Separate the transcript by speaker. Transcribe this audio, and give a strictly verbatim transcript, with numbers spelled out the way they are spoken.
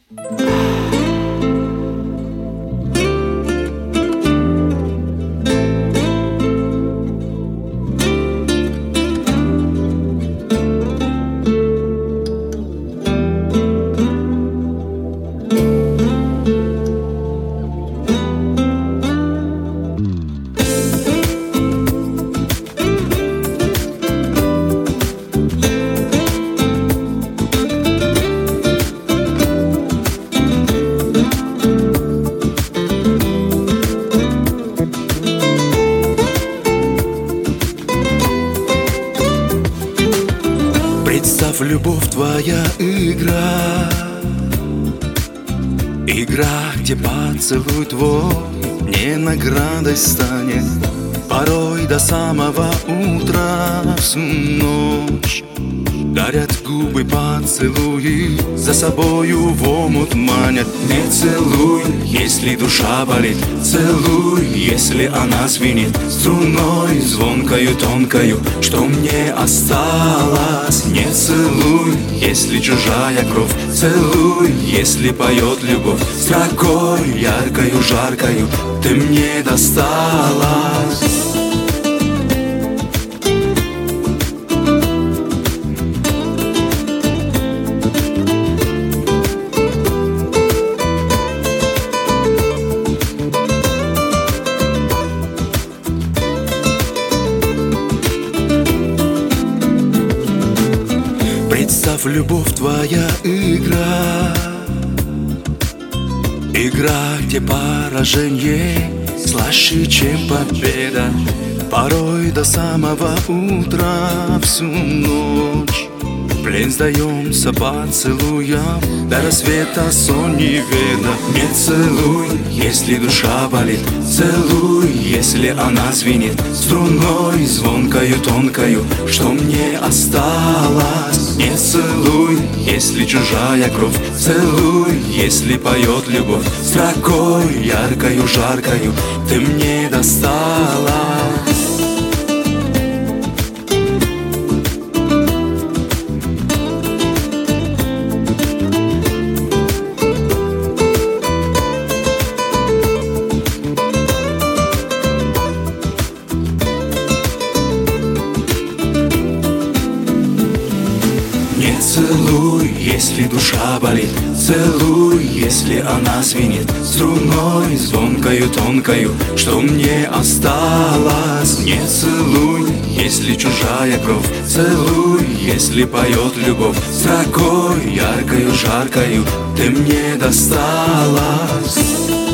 Speaker 1: Представь, любовь, твоя игра, игра, где поцелуй твой не наградой станет, порой до самого утра всю ночь. Дарят губы поцелуи, за собою в омут манят. Не целуй, если душа болит, целуй, если она звенит струной звонкою тонкою, что мне осталось. Не целуй, если чужая кровь, целуй, если поет любовь строкой яркою, жаркою, ты мне досталась. Представь, любовь, твоя игра, игра, где поражение слаще, чем победа, порой до самого утра всю ночь. В плен сдаемся поцелуям, до рассвета сон не видно. Не целуй, если душа болит, целуй, если она звенит струной звонкою тонкою, что мне осталось. Не целуй, если чужая кровь, целуй, если поет любовь строкой яркою, жаркою, ты мне досталась. Не целуй, если душа болит, целуй, если она звенит струной звонкою тонкою, что мне осталось. Не целуй, если чужая кровь, целуй, если поет любовь строкой яркою, жаркою, ты мне досталась.